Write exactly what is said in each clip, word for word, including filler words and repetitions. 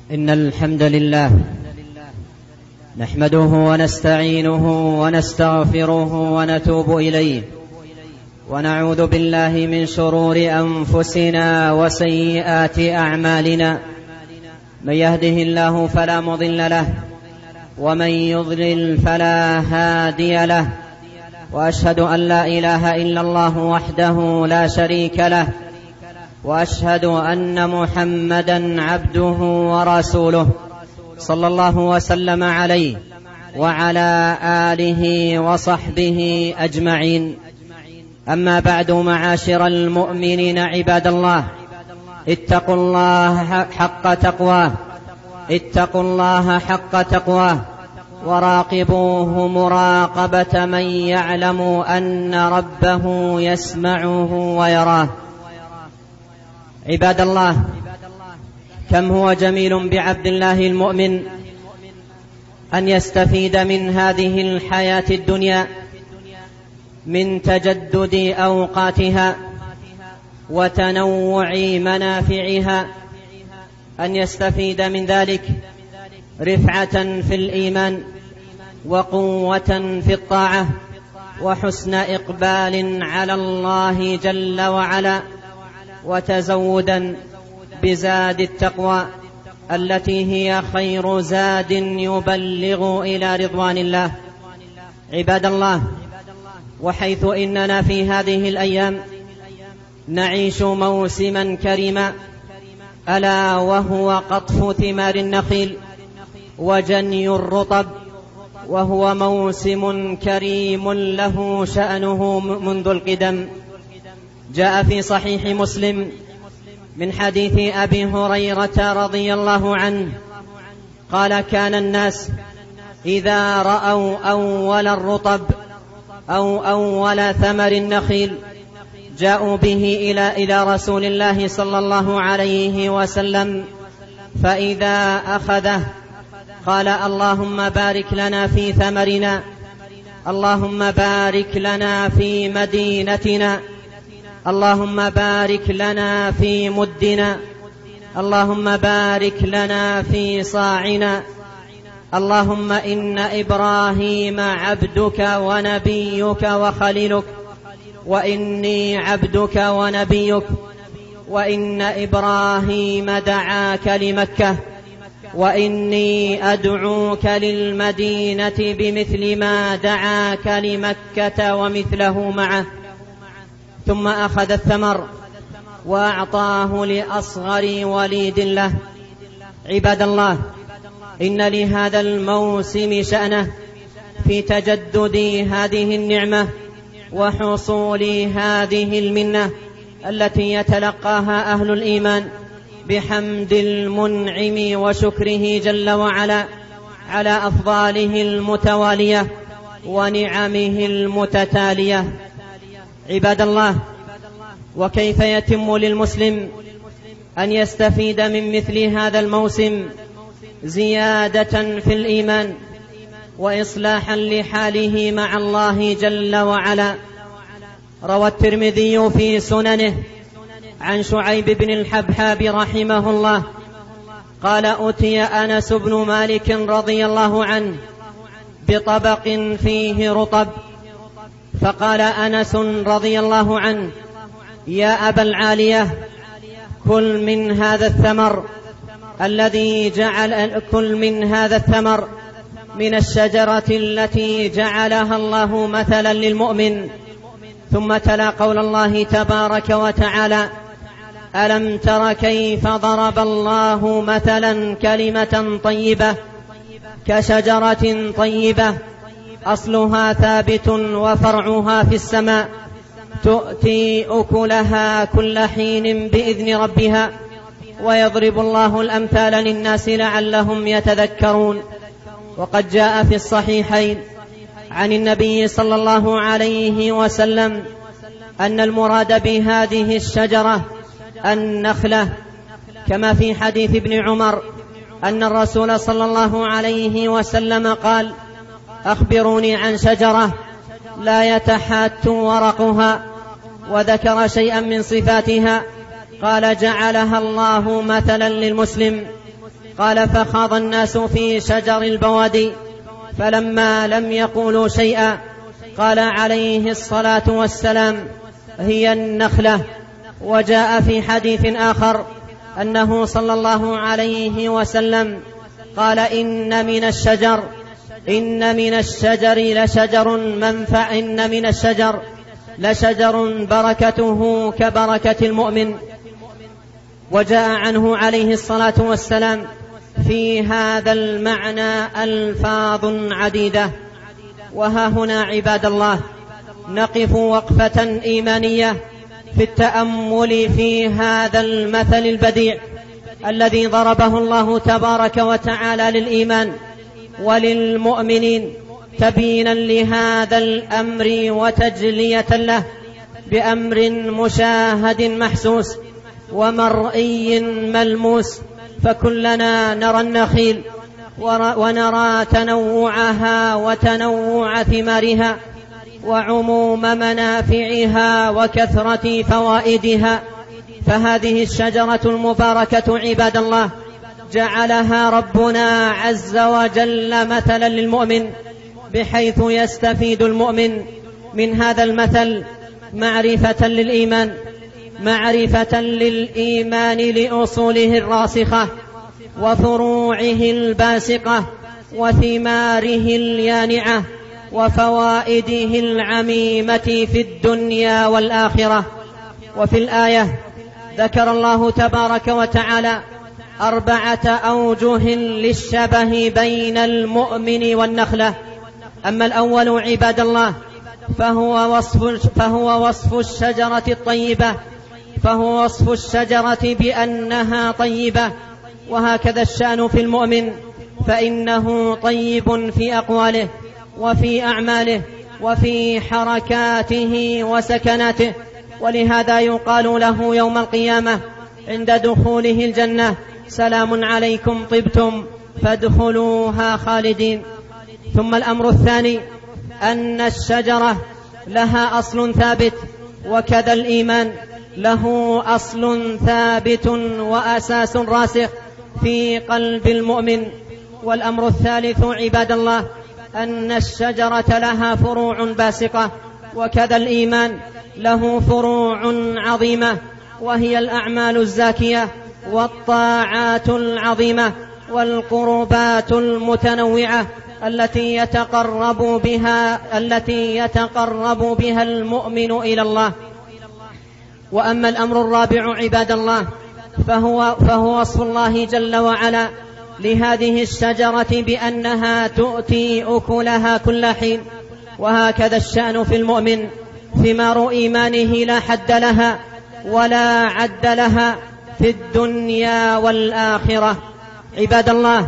إن الحمد لله نحمده ونستعينه ونستغفره ونتوب إليه، ونعوذ بالله من شرور أنفسنا وسيئات أعمالنا. من يهده الله فلا مضل له، ومن يضلل فلا هادي له، وأشهد أن لا إله إلا الله وحده لا شريك له، وأشهد أن محمدًا عبده ورسوله صلى الله وسلم عليه وعلى آله وصحبه أجمعين. أما بعد، معاشر المؤمنين عباد الله، اتقوا الله حق تقواه اتقوا الله حق تقواه وراقبوه مراقبة من يعلم أن ربه يسمعه ويراه. عباد الله، كم هو جميل بعبد الله المؤمن أن يستفيد من هذه الحياة الدنيا من تجدد أوقاتها وتنوع منافعها، أن يستفيد من ذلك رفعة في الإيمان وقوة في الطاعة وحسن إقبال على الله جل وعلا، وتزودا بزاد التقوى التي هي خير زاد يبلغ إلى رضوان الله. عباد الله، وحيث إننا في هذه الأيام نعيش موسما كريما، ألا وهو قطف ثمار النخيل وجني الرطب، وهو موسم كريم له شأنه منذ القدم. جاء في صحيح مسلم من حديث أبي هريرة رضي الله عنه قال: كان الناس إذا رأوا أول الرطب أو أول ثمر النخيل جاءوا به إلى إلى رسول الله صلى الله عليه وسلم، فإذا أخذه قال: اللهم بارك لنا في ثمرنا، اللهم بارك لنا في مدينتنا، اللهم بارك لنا في مدنا، اللهم بارك لنا في صاعنا، اللهم إن إبراهيم عبدك ونبيك وخليلك، وإني عبدك ونبيك، وإن إبراهيم دعاك لمكة، وإني أدعوك للمدينة بمثل ما دعاك لمكة ومثله معه. ثم أخذ الثمر وأعطاه لأصغر وليد له. عباد الله، إن لهذا الموسم شأنه في تجدد هذه النعمة وحصول هذه المنة التي يتلقاها أهل الإيمان بحمد المنعم وشكره جل وعلا على أفضاله المتوالية ونعمه المتتالية. عباد الله، وكيف يتم للمسلم أن يستفيد من مثل هذا الموسم زيادة في الإيمان وإصلاحا لحاله مع الله جل وعلا؟ روى الترمذي في سننه عن شعيب بن الحبحاب رحمه الله قال: أتي أنس بن مالك رضي الله عنه بطبق فيه رطب، فقال أنس رضي الله عنه: يا أبا العالية، كل من هذا الثمر الذي جعل كل من هذا الثمر من الشجرة التي جعلها الله مثلا للمؤمن. ثم تلا قول الله تبارك وتعالى: ألم تر كيف ضرب الله مثلا كلمة طيبة كشجرة طيبة أصلها ثابت وفرعها في السماء تؤتي أكلها كل حين بإذن ربها ويضرب الله الأمثال للناس لعلهم يتذكرون. وقد جاء في الصحيحين عن النبي صلى الله عليه وسلم أن المراد بهذه الشجرة النخلة، كما في حديث ابن عمر أن الرسول صلى الله عليه وسلم قال: أخبروني عن شجرة لا يتحات ورقها، وذكر شيئا من صفاتها، قال: جعلها الله مثلا للمسلم قال: فخاض الناس في شجر البوادي، فلما لم يقولوا شيئا قال عليه الصلاة والسلام: هي النخلة. وجاء في حديث آخر أنه صلى الله عليه وسلم قال: إن من الشجر إن من الشجر لشجر منفع إن من الشجر لشجر بركته كبركة المؤمن. وجاء عنه عليه الصلاة والسلام في هذا المعنى ألفاظ عديدة. وها هنا عباد الله نقف وقفة إيمانية في التأمل في هذا المثل البديع الذي ضربه الله تبارك وتعالى للإيمان وللمؤمنين تبينا لهذا الأمر وتجلية له بأمر مشاهد محسوس ومرئي ملموس. فكلنا نرى النخيل ونرى تنوعها وتنوع ثمارها وعموم منافعها وكثرة فوائدها. فهذه الشجرة المباركة عباد الله جعلها ربنا عز وجل مثلا للمؤمن، بحيث يستفيد المؤمن من هذا المثل معرفة للإيمان معرفة للإيمان لأصوله الراسخة وفروعه الباسقة وثماره اليانعة وفوائده العميمة في الدنيا والآخرة. وفي الآية ذكر الله تبارك وتعالى أربعة أوجه للشبه بين المؤمن والنخلة. أما الأول عباد الله فهو وصف, فهو وصف الشجرة الطيبة فهو وصف الشجرة بأنها طيبة، وهكذا الشأن في المؤمن، فإنه طيب في أقواله وفي أعماله وفي حركاته وسكناته. ولهذا يقال له يوم القيامة عند دخوله الجنة: سلام عليكم طبتم فادخلوها خالدين. ثم الأمر الثاني أن الشجرة لها أصل ثابت، وكذا الإيمان له أصل ثابت وأساس راسخ في قلب المؤمن. والأمر الثالث عباد الله أن الشجرة لها فروع باسقة، وكذا الإيمان له فروع عظيمة، وهي الأعمال الزاكية والطاعات العظيمة والقربات المتنوعة التي يتقرب بها التي يتقرب بها المؤمن إلى الله. وأما الأمر الرابع عباد الله فهو, فهو وصف الله جل وعلا لهذه الشجرة بأنها تؤتي أكلها كل حين، وهكذا الشأن في المؤمن. ثمار إيمانه لا حد لها ولا عد لها في الدنيا والآخرة. عباد الله،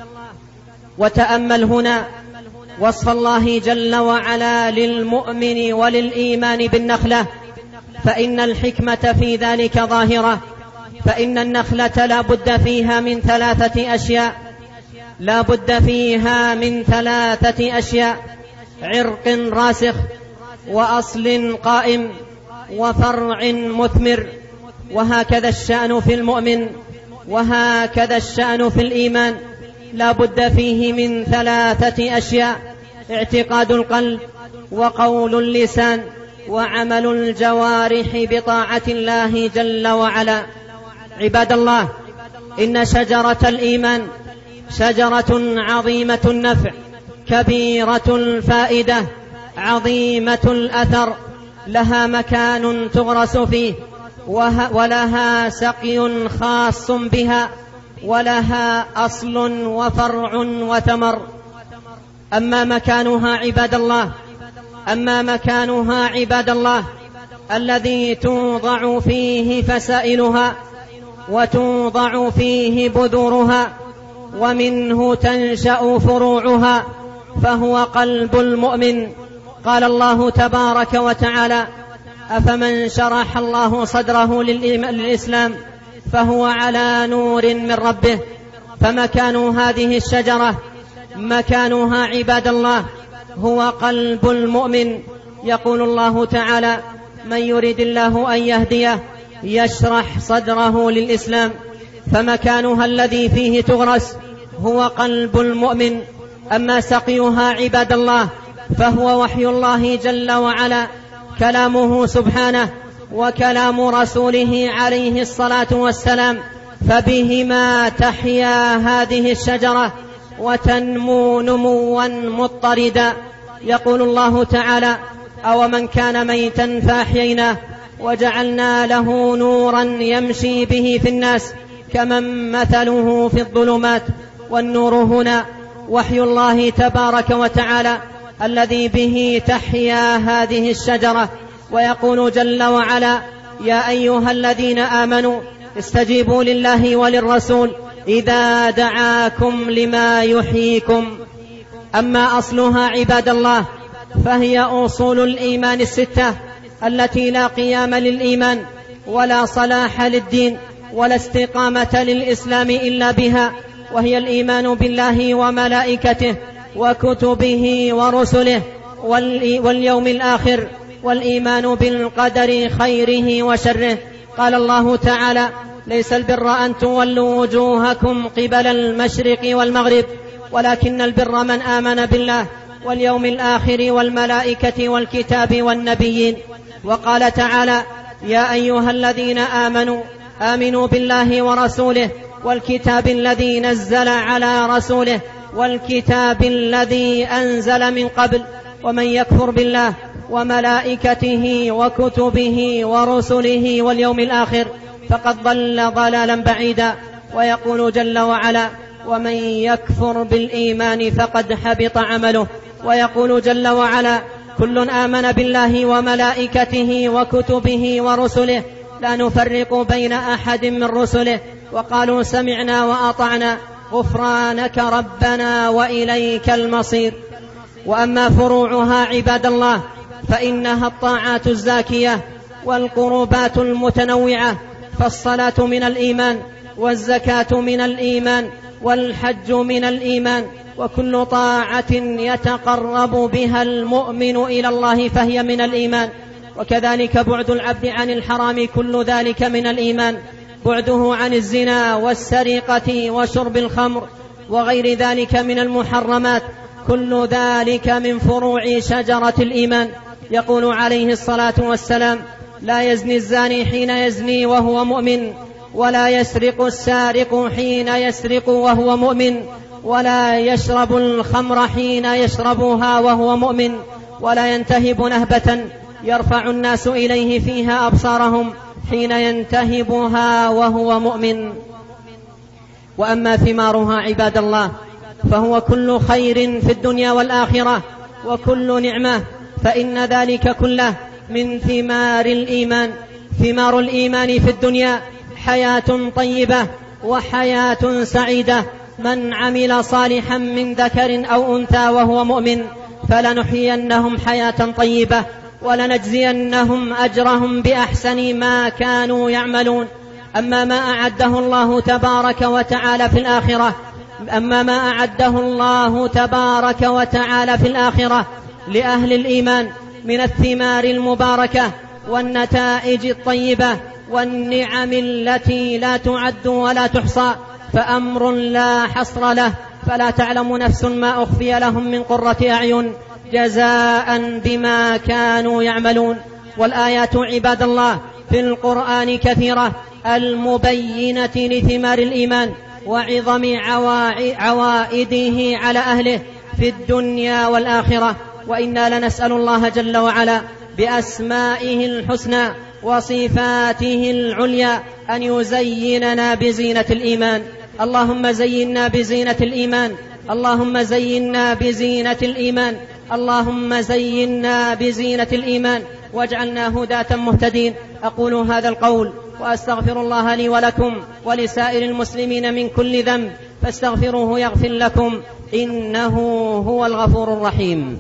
وتأمل هنا وصف الله جل وعلا للمؤمن وللإيمان بالنخلة، فإن الحكمة في ذلك ظاهرة. فإن النخلة لا بد فيها من ثلاثة أشياء لا بد فيها من ثلاثة أشياء: عرق راسخ، وأصل قائم، وفرع مثمر. وهكذا الشأن في المؤمن، وهكذا الشأن في الإيمان، لا بد فيه من ثلاثة أشياء: اعتقاد القلب، وقول اللسان، وعمل الجوارح بطاعة الله جل وعلا. عباد الله، إن شجرة الإيمان شجرة عظيمة النفع كبيرة الفائدة عظيمة الأثر، لها مكان تغرس فيه، ولها سقي خاص بها، ولها أصل وفرع وثمر. أما مكانها عباد الله أما مكانها عباد الله الذي توضع فيه فسائلها وتوضع فيه بذورها ومنه تنشأ فروعها، فهو قلب المؤمن. قال الله تبارك وتعالى: أفمن شرح الله صدره للإسلام فهو على نور من ربه. فمكان هذه الشجرة مكانها عباد الله هو قلب المؤمن. يقول الله تعالى: من يريد الله أن يهديه يشرح صدره للإسلام فمكانها الذي فيه تغرس هو قلب المؤمن. أما سقيها عباد الله فهو وحي الله جل وعلا، كلامه سبحانه وكلام رسوله عليه الصلاة والسلام، فبهما تحيا هذه الشجرة وتنمو نموا مضطردا. يقول الله تعالى: أومن كان ميتا فأحييناه وجعلنا له نورا يمشي به في الناس كمن مثله في الظلمات. والنور هنا وحي الله تبارك وتعالى الذي به تحيا هذه الشجرة. ويقول جل وعلا: يا أيها الذين آمنوا استجيبوا لله وللرسول إذا دعاكم لما يحييكم. أما أصلها عباد الله فهي أصول الإيمان الستة التي لا قيام للإيمان ولا صلاح للدين ولا استقامة للإسلام إلا بها، وهي الإيمان بالله وملائكته وكتبه ورسله واليوم الآخر، والإيمان بالقدر خيره وشره. قال الله تعالى: ليس البر أن تولوا وجوهكم قبل المشرق والمغرب ولكن البر من آمن بالله واليوم الآخر والملائكة والكتاب والنبيين. وقال تعالى: يا أيها الذين آمنوا آمنوا بالله ورسوله والكتاب الذي نزل على رسوله والكتاب الذي أنزل من قبل، ومن يكفر بالله وملائكته وكتبه ورسله واليوم الآخر فقد ضل ضلالا بعيدا. ويقول جل وعلا: ومن يكفر بالإيمان فقد حبط عمله. ويقول جل وعلا: كل آمن بالله وملائكته وكتبه ورسله لا نفرق بين أحد من رسله وقالوا سمعنا وأطعنا غفرانك ربنا وإليك المصير. وأما فروعها عباد الله فإنها الطاعات الزاكية والقربات المتنوعة، فالصلاة من الإيمان والزكاة من الإيمان والحج من الإيمان، وكل طاعة يتقرب بها المؤمن إلى الله فهي من الإيمان. وكذلك بعد العبد عن الحرام كل ذلك من الإيمان، بعده عن الزنا والسرقة وشرب الخمر وغير ذلك من المحرمات، كل ذلك من فروع شجرة الإيمان. يقول عليه الصلاة والسلام: لا يزني الزاني حين يزني وهو مؤمن، ولا يسرق السارق حين يسرق وهو مؤمن، ولا يشرب الخمر حين يشربها وهو مؤمن، ولا ينتهب نهبة يرفع الناس إليه فيها أبصارهم حين ينتهبها وهو مؤمن. وأما ثمارها عباد الله فهو كل خير في الدنيا والآخرة وكل نعمة، فإن ذلك كله من ثمار الإيمان. ثمار الإيمان في الدنيا حياة طيبة وحياة سعيدة. من عمل صالحا من ذكر أو أنثى وهو مؤمن فلنحيينهم حياة طيبة ولنجزينهم أجرهم بأحسن ما كانوا يعملون. أما ما أعده الله تبارك وتعالى في الآخرة أما ما أعده الله تبارك وتعالى في الآخرة لأهل الإيمان من الثمار المباركة والنتائج الطيبة والنعم التي لا تعد ولا تحصى فأمر لا حصر له، فلا تعلم نفس ما أخفي لهم من قرة أعين جزاء بما كانوا يعملون. والآيات عباد الله في القرآن كثيرة المبينة لثمار الإيمان وعظم عوائده على أهله في الدنيا والآخرة. وإنا لنسأل الله جل وعلا بأسمائه الحسنى وصفاته العليا أن يزيننا بزينة الإيمان. اللهم زينا بزينة الإيمان اللهم زينا بزينة الإيمان اللهم زينا بزينة الإيمان واجعلنا هداة مهتدين. أقول هذا القول وأستغفر الله لي ولكم ولسائر المسلمين من كل ذنب فاستغفروه يغفر لكم إنه هو الغفور الرحيم.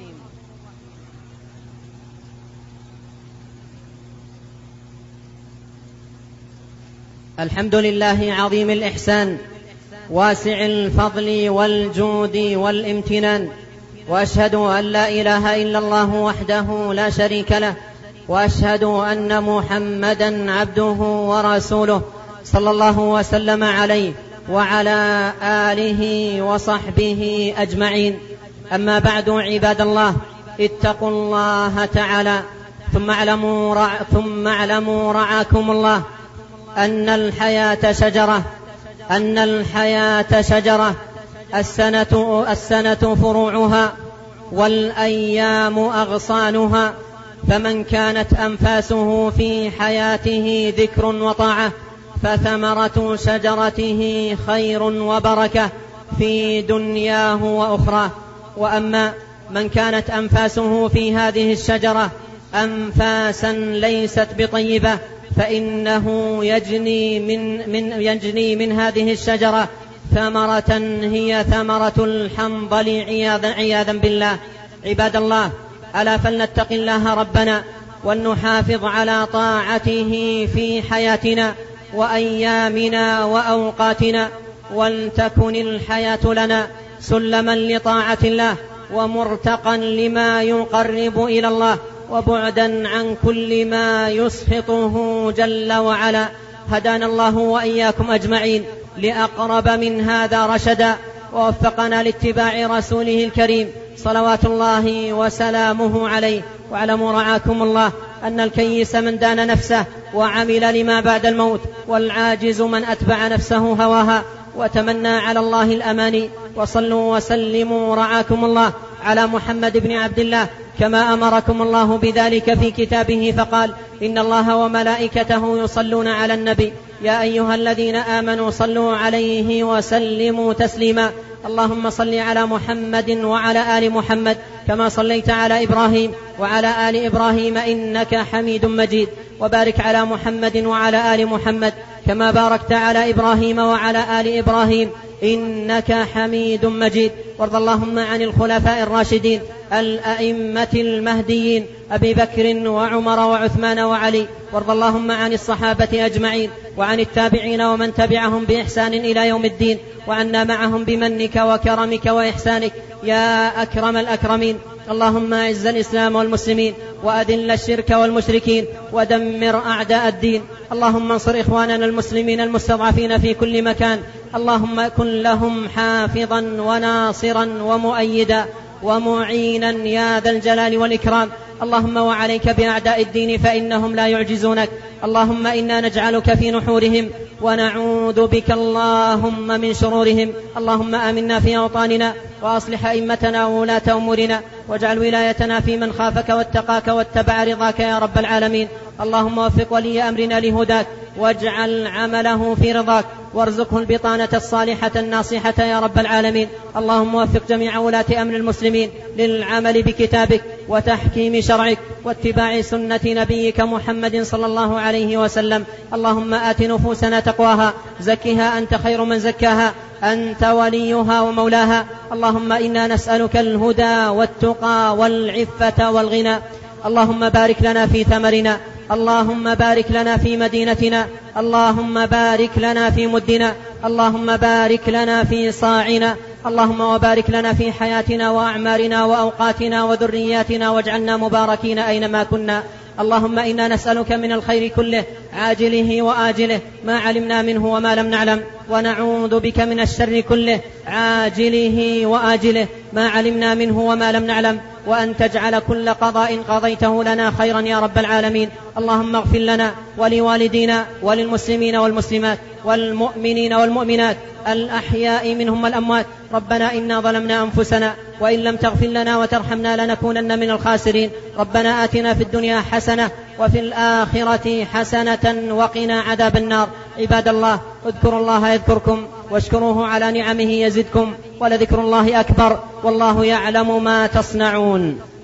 الحمد لله عظيم الإحسان واسع الفضل والجود والامتنان، وأشهد أن لا إله إلا الله وحده لا شريك له، وأشهد أن محمدا عبده ورسوله صلى الله وسلم عليه وعلى آله وصحبه أجمعين. أما بعد، عباد الله، اتقوا الله تعالى، ثم اعلموا رع... ثم اعلموا رعاكم الله أن الحياة شجرة أن الحياة شجرة السنة السنة فروعها والأيام أغصانها، فمن كانت أنفاسه في حياته ذكر وطاعة فثمرة شجرته خير وبركة في دنياه وأخراه. وأما من كانت أنفاسه في هذه الشجرة أنفاسا ليست بطيبة فإنه يجني من, من, يجني من هذه الشجرة ثمرة هي ثمرة الحنظل عياذا بالله. عباد الله، ألا فلنتق الله ربنا ولنحافظ على طاعته في حياتنا وأيامنا وأوقاتنا، ولتكن الحياة لنا سلما لطاعة الله ومرتقا لما يقرب إلى الله وبعدا عن كل ما يسخطه جل وعلا. هدانا الله وإياكم أجمعين لأقرب من هذا رشدا، ووفقنا لاتباع رسوله الكريم صلوات الله وسلامه عليه. واعلموا رعاكم الله أن الكيس من دان نفسه وعمل لما بعد الموت، والعاجز من أتبع نفسه هواها وتمنى على الله الأماني. وصلوا وسلموا رعاكم الله على محمد بن عبد الله كما أمركم الله بذلك في كتابه، فقال: إن الله وملائكته يصلون على النبي يا أيها الذين آمنوا صلوا عليه وسلموا تسليما. اللهم صل على محمد وعلى آل محمد كما صليت على إبراهيم وعلى آل إبراهيم إنك حميد مجيد، وبارك على محمد وعلى آل محمد كما باركت على إبراهيم وعلى آل إبراهيم إنك حميد مجيد. وارض اللهم عن الخلفاء الراشدين الأئمة المهديين أبي بكر وعمر وعثمان وعلي، وارض اللهم عن الصحابة أجمعين وعن التابعين ومن تبعهم بإحسان إلى يوم الدين، وعنا معهم بمنك وكرمك وإحسانك يا أكرم الأكرمين. اللهم أعز الإسلام والمسلمين وأذل الشرك والمشركين ودمر أعداء الدين. اللهم انصر إخواننا المسلمين المستضعفين في كل مكان، اللهم كن لهم حافظا وناصرا ومؤيدا ومعينا يا ذا الجلال والإكرام. اللهم وعليك بأعداء الدين فإنهم لا يعجزونك. اللهم إنا نجعلك في نحورهم ونعوذ بك اللهم من شرورهم. اللهم آمنا في أوطاننا وأصلح أئمتنا وولاة أمورنا، واجعل ولايتنا في من خافك واتقاك واتبع رضاك يا رب العالمين. اللهم وفق ولي أمرنا لهداك واجعل عمله في رضاك، وارزقه البطانة الصالحة الناصحة يا رب العالمين. اللهم وفق جميع ولاة أمر المسلمين للعمل بكتابك وتحكيم شرعك واتباع سنة نبيك محمد صلى الله عليه وسلم. اللهم آت نفوسنا تقواها، زكها أنت خير من زكاها، أنت وليها ومولاها. اللهم إنا نسألك الهدى والتقى والعفة والغنى. اللهم بارك لنا في ثمرنا، اللهم بارك لنا في مدينتنا، اللهم بارك لنا في مدنا، اللهم بارك لنا في صاعنا، اللهم وبارك لنا في حياتنا وأعمارنا وأوقاتنا وذرياتنا، واجعلنا مباركين أينما كنا. اللهم إنا نسألك من الخير كله عاجله وآجله ما علمنا منه وما لم نعلم، ونعوذ بك من الشر كله عاجله وآجله ما علمنا منه وما لم نعلم، وأن تجعل كل قضاء قضيته لنا خيرا يا رب العالمين. اللهم اغفر لنا ولوالدينا وللمسلمين والمسلمات والمؤمنين والمؤمنات الأحياء منهم والأموات. ربنا إنا ظلمنا أنفسنا وإن لم تغفر لنا وترحمنا لنكونن من الخاسرين. ربنا آتنا في الدنيا حسنة وفي الآخرة حسنة وقنا عذاب النار. عباد الله، اذكروا الله يذكركم واشكروه على نعمه يزدكم، ولذكر الله أكبر، والله يعلم ما تصنعون.